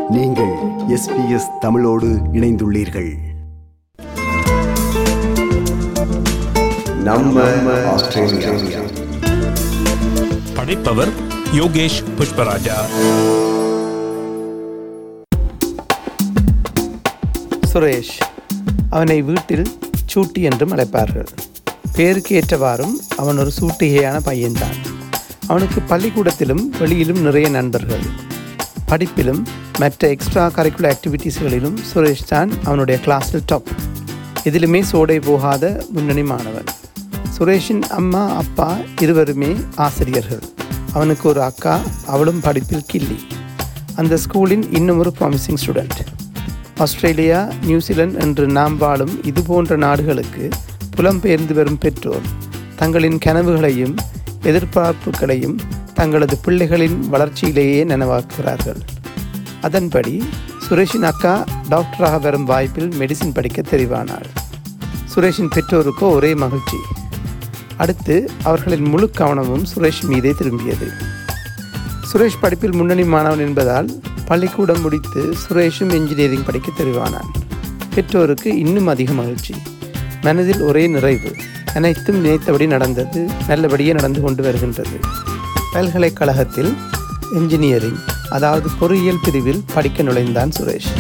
நீங்கள் SBS தமிழோடு இணைந்துள்ளீர்கள். நம்ம ஆஸ்திரேலியா. படைப்பவர் யோகேஷ் புஷ்பராஜா. சுரேஷ். அவனை வீட்டில் சூட்டி என்றும் அழைப்பார்கள். பேருக்கு ஏற்றவாறும் அவன் ஒரு சூட்டிகையான பையன்தான். அவனுக்கு பள்ளிக்கூடத்திலும் வெளியிலும் நிறைய நண்பர்கள். படிப்பிலும் மற்ற எக்ஸ்ட்ரா கரிக்குலர் ஆக்டிவிட்டீஸ்களிலும் சுரேஷ் தான் அவனுடைய கிளாஸில் டாப். எதிலுமே சோடை போகாத முன்னணி மாணவன். சுரேஷின் அம்மா அப்பா இருவருமே ஆசிரியர்கள். அவனுக்கு ஒரு அக்கா, அவளும் படிப்பில் கில்லி. அந்த ஸ்கூலின் இன்னும் ஒரு ப்ராமிசிங் ஸ்டூடெண்ட். ஆஸ்திரேலியா, நியூசிலாந்து என்று நாம் வாழும் இது போன்ற நாடுகளுக்கு புலம்பெயர்ந்து வரும் பெற்றோர் தங்களின் கனவுகளையும் எதிர்பார்ப்புகளையும் தங்களது பிள்ளைகளின் வளர்ச்சியிலேயே நனவாக்குகிறார்கள். அதன்படி சுரேஷின் அக்கா டாக்டராக வரும் வாய்ப்பில் மெடிசின் படிக்க தெரிவானாள். சுரேஷின் பெற்றோருக்கோ ஒரே மகிழ்ச்சி. அடுத்து அவர்களின் முழு கவனமும் சுரேஷ் மீதே திரும்பியது. சுரேஷ் படிப்பில் முன்னணி மாணவன் என்பதால் பள்ளிக்கூடம் முடித்து சுரேஷும் இன்ஜினியரிங் படிக்க தெரிவானான். பெற்றோருக்கு இன்னும் அதிக மகிழ்ச்சி. மனதில் ஒரே நிறைவு. அனைத்தும் நினைத்தபடி நடந்தது, நல்லபடியே நடந்து கொண்டு வருகின்றது. பல்கலைக்கழகத்தில் இன்ஜினியரிங், அதாவது பொறியியல் பிரிவில் படிக்க நுழைந்தான் சுரேஷ்.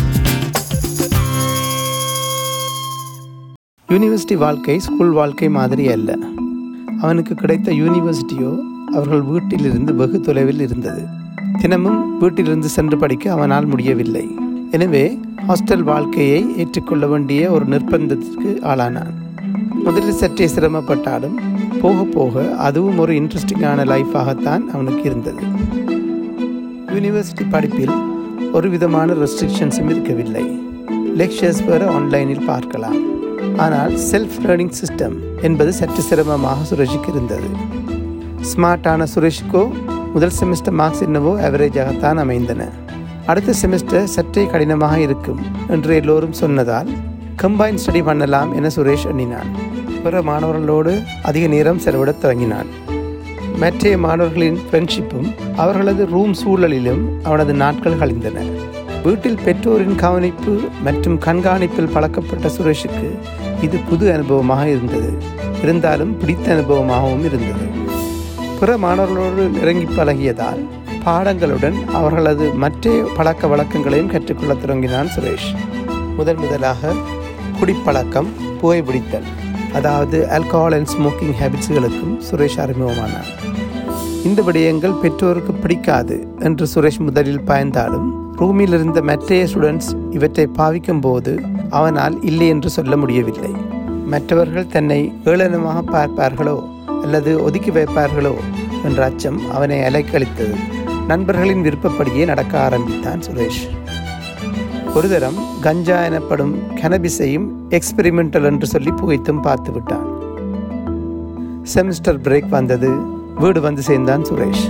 யூனிவர்சிட்டி வாழ்க்கை ஸ்கூல் வாழ்க்கை மாதிரி அல்ல. அவனுக்கு கிடைத்த யூனிவர்சிட்டியோ அவர்கள் வீட்டிலிருந்து வெகு தொலைவில் இருந்தது. தினமும் வீட்டிலிருந்து சென்று படிக்க அவனால் முடியவில்லை. எனவே ஹாஸ்டல் வாழ்க்கையை ஏற்றுக்கொள்ள வேண்டிய ஒரு நிர்பந்தத்திற்கு ஆளானான். முதலில் சற்றே சிரமப்பட்டாலும் போக போக அதுவும் ஒரு இன்ட்ரெஸ்டிங்கான லைஃபாகத்தான் அவனுக்கு இருந்தது. யூனிவர்சிட்டி படிப்பில் ஒரு விதமான ரெஸ்ட்ரிக்ஷன்ஸும் இருக்கவில்லை. லெக்சர்ஸ் வேறு ஆன்லைனில் பார்க்கலாம். ஆனால் செல்ஃப் லேர்னிங் சிஸ்டம் என்பது சற்று சிரமமாக சுரேஷுக்கு இருந்தது. ஸ்மார்ட்டான சுரேஷுக்கோ முதல் செமஸ்டர் மார்க்ஸ் என்னவோ ஆவரேஜாகத்தான் அமைந்தன. அடுத்த செமஸ்டர் சற்றே கடினமாக இருக்கும் என்று எல்லோரும் சொன்னதால் கம்பைன் ஸ்டடி பண்ணலாம் என சுரேஷ் எண்ணினான். பிற மாணவர்களோடு அதிக நேரம் செலவிடத் தொடங்கினான். மற்ற மாணவர்களின் ஃப்ரெண்ட்ஷிப்பும் அவர்களது ரூம் சூழலிலும் அவனது நாட்கள் கழிந்தன. வீட்டில் பெற்றோரின் கவனிப்பு மற்றும் கண்காணிப்பில் பழக்கப்பட்ட சுரேஷுக்கு இது புது அனுபவமாக இருந்தது. இருந்தாலும் பிடித்த அனுபவமாகவும் இருந்தது. பிற மாணவர்களோடு நெருங்கி பழகியதால் பாடங்களுடன் அவர்களது மற்ற பழக்க வழக்கங்களையும் கற்றுக்கொள்ள தொடங்கினான் சுரேஷ். முதலாக குடிப்பழக்கம், புகைப்பிடித்தல், அதாவது ஆல்கஹால் அண்ட் ஸ்மோக்கிங் ஹேபிட்ஸ்களுக்கும் சுரேஷ் அறிமுகமானான். இந்த விடயங்கள் பெற்றோருக்கு பிடிக்காது என்று சுரேஷ் முதலில் பயந்தாலும் ரூமில் இருந்த மற்ற ஸ்டூடெண்ட்ஸ் இவற்றை பாவிக்கும் போது அவனால் இல்லை என்று சொல்ல முடியவில்லை. மற்றவர்கள் தன்னை ஏளனமாக பார்ப்பார்களோ அல்லது ஒதுக்கி வைப்பார்களோ என்ற அச்சம் அவனை அலைக்கழித்தது. நண்பர்களின் விருப்பப்படியே நடக்க ஆரம்பித்தான் சுரேஷ். ஒரு தரம் கஞ்சா எனப்படும் கனபிஸையும் எக்ஸ்பெரிமெண்டல் என்று சொல்லி புகைத்தும் பார்த்து விட்டான். செமஸ்டர் பிரேக் வந்தது. வீடு வந்து சேர்ந்தான் சுரேஷ்.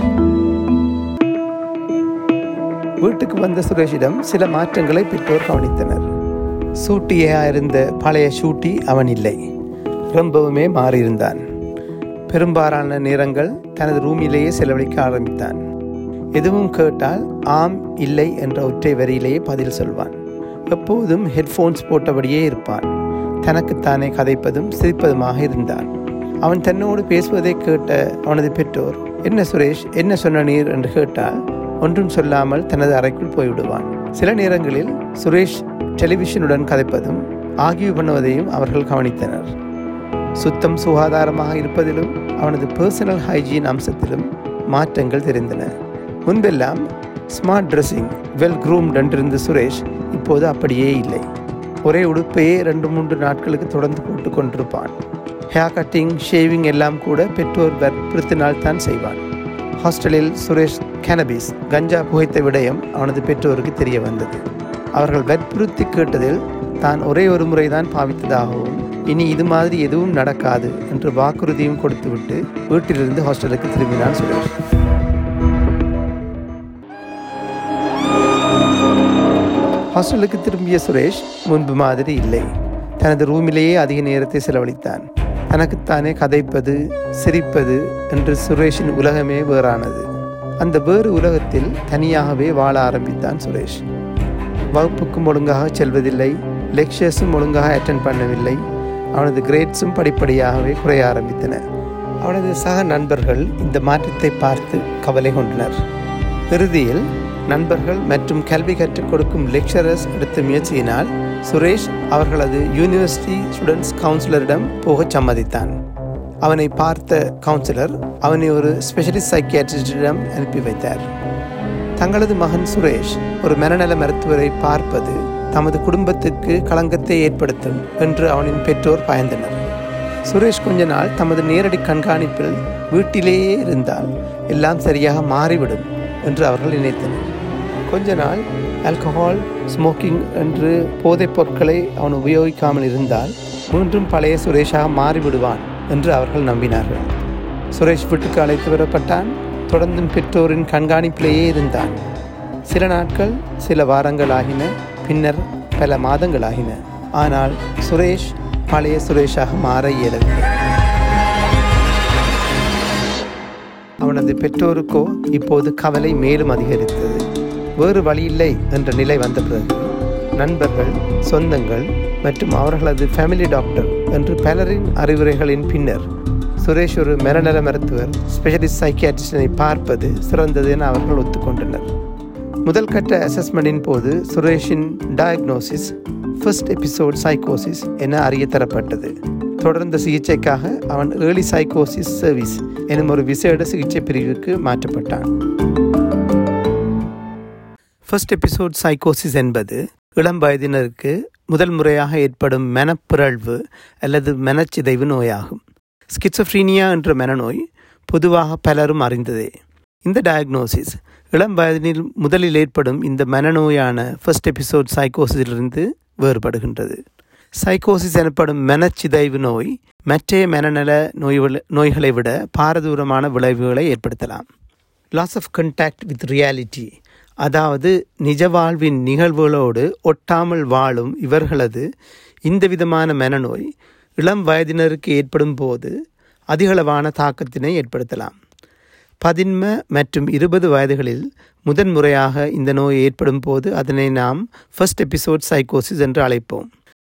வீட்டுக்கு வந்த சுரேஷிடம் சில மாற்றங்களை பெற்றோர் கவனித்தனர். சூட்டியாக இருந்த பழைய ஷூட்டி அவன் இல்லை, ரொம்பவுமே மாறியிருந்தான். பெரும்பாலான நேரங்கள் தனது ரூமிலேயே செலவழிக்க ஆரம்பித்தான். எதுவும் கேட்டால் ஆம் இல்லை என்ற ஒற்றை வரியிலேயே பதில் சொல்வான். எப்போதும் ஹெட்ஃபோன்ஸ் போட்டபடியே இருப்பான். தனக்குத்தானே கதைப்பதும் சிரிப்பதுமாக இருந்தான். அவன் தன்னோடு பேசுவதை கேட்ட அவனது பெற்றோர், என்ன சுரேஷ், என்ன சொன்ன நீர் என்று கேட்டால் ஒன்றும் சொல்லாமல் தனது அறைக்குள் போய்விடுவான். சில நேரங்களில் சுரேஷ் டெலிவிஷனுடன் கதைப்பதும் ஆகிய பண்ணுவதையும் அவர்கள் கவனித்தனர். சுத்தம் சுகாதாரமாக இருப்பதிலும் அவனது பர்சனல் ஹைஜீன் அம்சத்திலும் மாற்றங்கள் தெரிந்தன. முன்பெல்லாம் ஸ்மார்ட் ட்ரெஸ்ஸிங், வெல் க்ரூம்ட் என்றிருந்த சுரேஷ் இப்போது அப்படியே இல்லை. ஒரே உடுப்பையே 2-3 நாட்களுக்கு தொடர்ந்து போட்டு கொண்டிருப்பான். ஹேர் கட்டிங், ஷேவிங் எல்லாம் கூட பெற்றோர் வற்புறுத்தினால் தான் செய்வான். ஹாஸ்டலில் சுரேஷ் கேனபிஸ், கஞ்சா புகைத்த விடயம் அவனது பெற்றோருக்கு தெரிய வந்தது. அவர்கள் வற்புறுத்தி கேட்டதில் தான் ஒரே ஒரு முறைதான் பாவித்ததாகவும் இனி இது மாதிரி எதுவும் நடக்காது என்று வாக்குறுதியும் கொடுத்துவிட்டு வீட்டிலிருந்து ஹாஸ்டலுக்கு திரும்பினான் சுரேஷ். ஹாஸ்டலுக்கு திரும்பிய சுரேஷ் முன்பு மாதிரி இல்லை. தனது ரூமிலேயே அதிக நேரத்தை செலவழித்தான். தனக்குத்தானே கதைப்பது, சிரிப்பது என்று சுரேஷின் உலகமே வேறானது. அந்த வேறு உலகத்தில் தனியாகவே வாழ ஆரம்பித்தான் சுரேஷ். வகுப்புக்கும் ஒழுங்காக செல்வதில்லை, லெக்சர்ஸும் ஒழுங்காக அட்டென்ட் பண்ணவில்லை. அவனது கிரேட்ஸும் படிப்படியாகவே குறைய ஆரம்பித்தன. அவனது சக நண்பர்கள் இந்த மாற்றத்தை பார்த்து கவலை கொண்டனர். இறுதியில் நண்பர்கள் மற்றும் கல்வி கற்றுக் கொடுக்கும் லெக்சரர்ஸ் எடுத்த முயற்சியினால் சுரேஷ் அவர்களது யூனிவர்சிட்டி ஸ்டூடெண்ட்ஸ் கவுன்சிலரிடம் போகச் சம்மதித்தான். அவனை பார்த்த கவுன்சிலர் அவனை ஒரு ஸ்பெஷலிஸ்ட் சைக்கியாட்ரிஸ்டிடம் அனுப்பி வைத்தார். தங்களது மகன் சுரேஷ் ஒரு மனநல மருத்துவரை பார்ப்பது தமது குடும்பத்துக்கு களங்கத்தை ஏற்படுத்தும் என்று அவனின் பெற்றோர் பயந்தனர். சுரேஷ் கொஞ்ச நாள் தமது நேரடி கண்காணிப்பில் வீட்டிலேயே இருந்தால் எல்லாம் சரியாக மாறிவிடும் என்று அவர்கள் நினைத்தனர். கொஞ்ச நாள் ஆல்கஹால், ஸ்மோக்கிங் என்று போதைப் பொருட்களை அவன் உபயோகிக்காமல் இருந்தால் மீண்டும் பழைய சுரேஷாக மாறிவிடுவான் என்று அவர்கள் நம்பினார்கள். சுரேஷ் வீட்டுக்கு அழைத்து வரப்பட்டான். தொடர்ந்தும் பெற்றோரின் கண்காணிப்பிலேயே இருந்தான். சில நாட்கள், சில வாரங்கள் ஆகின, பின்னர் பல மாதங்கள் ஆகின. ஆனால் சுரேஷ் பழைய சுரேஷாக மாற இயலவில்லை. அவனது பெற்றோருக்கோ இப்போது கவலை மேலும் அதிகரித்தது. வேறு வழியில்லை என்ற நிலை வந்த பிறகு நண்பர்கள், சொந்தங்கள் மற்றும் அவர்களது ஃபேமிலி டாக்டர் என்று பலரின் அறிவுரைகளின் பின்னர் சுரேஷ் ஒரு மனநல மருத்துவர், ஸ்பெஷலிஸ்ட் சைக்கியாட்ரிஸ்டனை பார்ப்பது சிறந்தது என அவர்கள் ஒத்துக்கொண்டனர். முதல் கட்ட அசஸ்மெண்டின் போது சுரேஷின் டயக்னோசிஸ் ஃபர்ஸ்ட் எபிசோட் சைக்கோசிஸ் என அறிய தரப்பட்டது. தொடர்ந்த சிகிச்சைக்காக அவன் ஏர்லி சைக்கோசிஸ் சர்வீஸ் எனும் ஒரு விசேட சிகிச்சை பிரிவுக்கு மாற்றப்பட்டான். ஃபர்ஸ்ட் எபிசோட் சைக்கோசிஸ் என்பது இளம் வயதினருக்கு முதல் முறையாக ஏற்படும் மனப்பிறழ்வு அல்லது மனச்சிதைவு நோயாகும். ஸ்கிசோஃப்ரீனியா என்ற மனநோய் பொதுவாக பலரும் அறிந்ததே. இந்த டயக்னோசிஸ் இளம் வயதினில் முதலில் ஏற்படும் இந்த மனநோயான ஃபர்ஸ்ட் எபிசோட் சைக்கோசிஸிலிருந்து வேறுபடுகின்றது. சைக்கோசிஸ் எனப்படும் மனச்சிதைவு நோய் மற்ற மனநல நோய்களை விட பாரதூரமான விளைவுகளை ஏற்படுத்தலாம். Loss of contact with reality, அதாவது நிஜ வாழ்வின் நிகழ்வுகளோடு ஒட்டாமல் வாழும் இவர்களது இந்த விதமான மனநோய் இளம் வயதினருக்கு ஏற்படும் போது அதிகளவான தாக்கத்தினை ஏற்படுத்தலாம். 10 மற்றும் 20 வயதுகளில் முதன்முறையாக இந்த நோய் ஏற்படும் போது அதனை நாம் ஃபர்ஸ்ட் எபிசோட் சைக்கோசிஸ் என்று அழைப்போம்.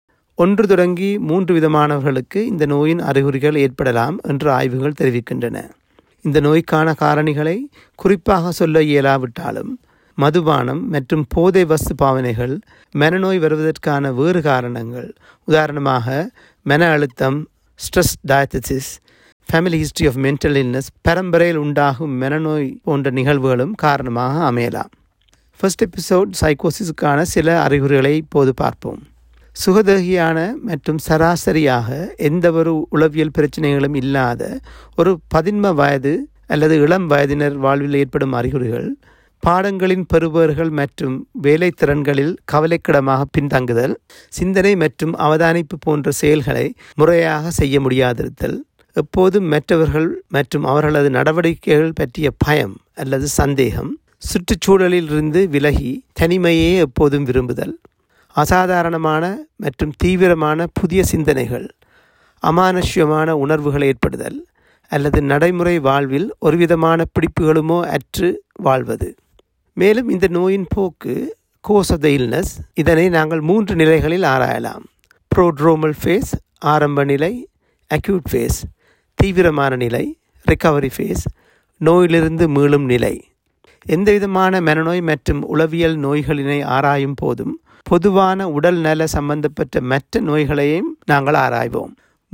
1 தொடங்கி 3 விதமானவர்களுக்கு இந்த நோயின் அறிகுறிகள் ஏற்படலாம் என்று ஆய்வுகள் தெரிவிக்கின்றன. இந்த நோய்க்கான காரணிகளை குறிப்பாக சொல்ல இயலாவிட்டாலும் மதுபானம் மற்றும் போதை வஸ்து பாவனைகள், மனநோய் வருவதற்கான வேறு காரணங்கள், உதாரணமாக மன அழுத்தம், stress diathesis, family history of mental illness, பரம்பரையில் உண்டாகும் மனநோய் போன்ற நிகழ்வுகளும் காரணமாக அமையலாம். ஃபர்ஸ்ட் எபிசோட் சைக்கோசிஸுக்கான சில அறிகுறிகளை இப்போது பார்ப்போம். சுகதேகியான மற்றும் சராசரியாக எந்தவொரு உளவியல் பிரச்சனைகளும் இல்லாத ஒரு 10 வயது அல்லது இளம் வயதினர் வாழ்வில் ஏற்படும் அறிகுறிகள் பாடங்களின் பெறுபவர்கள் மற்றும் வேலை திறன்களில் கவலைக்கிடமாக பின்தங்குதல், சிந்தனை மற்றும் அவதானிப்பு போன்ற செயல்களை முறையாக செய்ய முடியாதிருத்தல், எப்போதும் மற்றவர்கள் மற்றும் அவர்களது நடவடிக்கைகள் பற்றிய பயம் அல்லது சந்தேகம், சுற்றுச்சூழலில் இருந்து விலகி தனிமையே எப்போதும் விரும்புதல், அசாதாரணமான மற்றும் தீவிரமான புதிய சிந்தனைகள், அமானுஷ்யமான உணர்வுகள் ஏற்படுதல் அல்லது நடைமுறை வாழ்வில் ஒருவிதமான பிடிப்புகளுமோ அற்று வாழ்வது. மேலும் இந்த நோயின் போக்கு, கோர்ஸ் ஆஃப் த இல்னஸ், இதனை நாங்கள் 3 நிலைகளில் ஆராயலாம். ப்ரோட்ரோமல் ஃபேஸ், ஆரம்ப நிலை; அக்யூட் ஃபேஸ், தீவிரமான நிலை; ரிகவரி ஃபேஸ், நோயிலிருந்து மீளும் நிலை. எந்தவிதமான மனநோய் மற்றும் உளவியல் நோய்களினை ஆராயும் போதும் பொதுவான உடல் நல சம்பந்தப்பட்ட மற்ற நோய்களையும் நாங்கள் ஆராய்வோம்.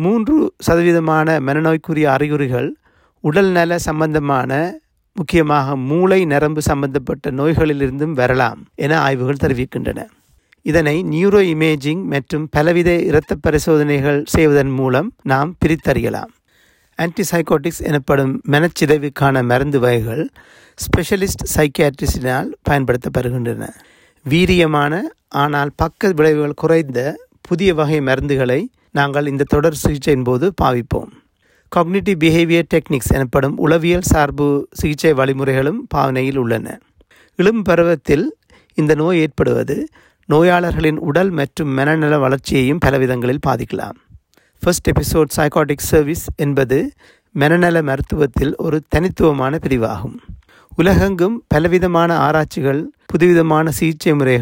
3% மனநோய்க்குரிய அறிகுறிகள் உடல் நல சம்பந்தமான, முக்கியமாக மூளை நரம்பு சம்பந்தப்பட்ட நோய்களிலிருந்தும் வரலாம் என ஆய்வுகள் தெரிவிக்கின்றன. இதனை நியூரோ இமேஜிங் மற்றும் பலவித இரத்த பரிசோதனைகள் செய்வதன் மூலம் நாம் பிரித்தறியலாம். ஆன்டிசைக்கோட்டிக்ஸ் எனப்படும் மனச்சிதைவுக்கான மருந்து வகைகள் ஸ்பெஷலிஸ்ட் சைக்கியாட்ரிஸ்டினால் பயன்படுத்தப்படுகின்றன. வீரியமான ஆனால் பக்க விளைவுகள் குறைந்த புதிய வகை மருந்துகளை நாங்கள் இந்த தொடர் சிகிச்சையின் போது பாவிப்போம். காக்னிட்டிவ் பிஹேவியர் டெக்னிக்ஸ் எனப்படும் உளவியல் சார்பு சிகிச்சை வழிமுறைகளும் பாவனையில் உள்ளன. இளம் பருவத்தில் இந்த நோய் ஏற்படுவது நோயாளர்களின் உடல் மற்றும் மனநல வளர்ச்சியையும் பலவிதங்களில் பாதிக்கலாம். ஃபர்ஸ்ட் எபிசோட் சைக்காட்டிக் சர்வீஸ் என்பது மனநல மருத்துவத்தில் ஒரு தனித்துவமான பிரிவாகும். உலகெங்கும் பலவிதமான ஆராய்ச்சிகள், புதுவிதமான சிகிச்சை முறைகள்,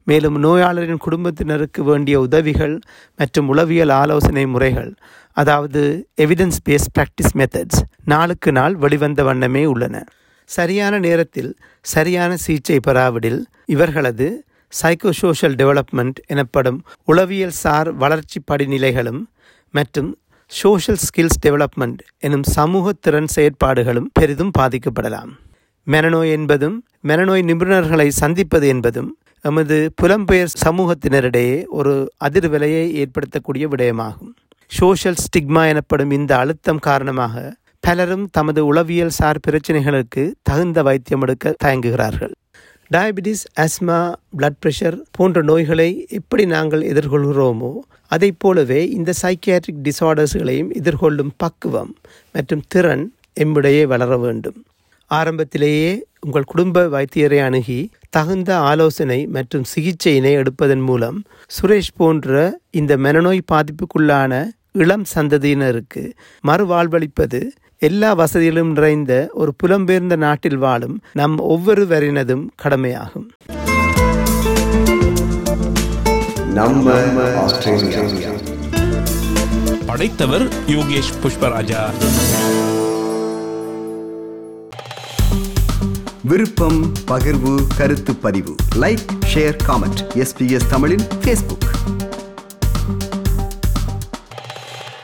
மேலும் நோயாளரின் குடும்பத்தினருக்கு வேண்டிய உதவிகள் மற்றும் உளவியல் ஆலோசனை முறைகள், அதாவது எவிடன்ஸ் பேஸ்ட் பிராக்டிஸ் மெத்தட்ஸ், நாளுக்கு நாள் வெளிவந்த வண்ணமே உள்ளன. சரியான நேரத்தில் சரியான சிகிச்சை பெறாவிடில் இவர்களது சைக்கோசோஷியல் டெவலப்மெண்ட் எனப்படும் உளவியல் சார் வளர்ச்சி படிநிலைகளும் மற்றும் சோஷியல் ஸ்கில்ஸ் டெவலப்மெண்ட் எனும் சமூக திறன் செயற்பாடுகளும் பெரிதும் பாதிக்கப்படலாம். மனநோய் என்பதும் மனநோய் நிபுணர்களை சந்திப்பது என்பதும் எமது புலம்பெயர் சமூகத்தினரிடையே ஒரு அதிர்வலையை ஏற்படுத்தக்கூடிய விடயமாகும். சோஷியல் ஸ்டிக்மா எனப்படும் இந்த அழுத்தம் காரணமாக பலரும் தமது உளவியல் சார் பிரச்சனைகளுக்கு தகுந்த வைத்தியம் எடுக்க தயங்குகிறார்கள். டயபிட்டிஸ், ஆஸ்மா, பிளட் பிரஷர் போன்ற நோய்களை எப்படி நாங்கள் எதிர்கொள்கிறோமோ அதை போலவே இந்த சைக்கியாட்ரிக் டிசார்டர்ஸ்களையும் எதிர்கொள்ளும் பக்குவம் மற்றும் திறன் எம்மிடையே வளர வேண்டும். ஆரம்பத்திலேயே உங்கள் குடும்ப வைத்தியரை அணுகி தகுந்த ஆலோசனை மற்றும் சிகிச்சையினை எடுப்பதன் மூலம் சுரேஷ் போன்ற இந்த மனநோய் பாதிப்புக்குள்ளான இளம் சந்ததியினருக்கு மறுவாழ்வளிப்பது எல்லா வசதிகளும் நிறைந்த ஒரு புலம்பெயர்ந்த நாட்டில் வாழும் நம் ஒவ்வொருவரினதும் கடமையாகும். படைத்தவர் யோகேஷ் புஷ்பராஜா. விருப்பம், பகிர்வு, கருத்து பதிவு, லைக், ஷேர், காமெண்ட். SBS தமிழின் Facebook.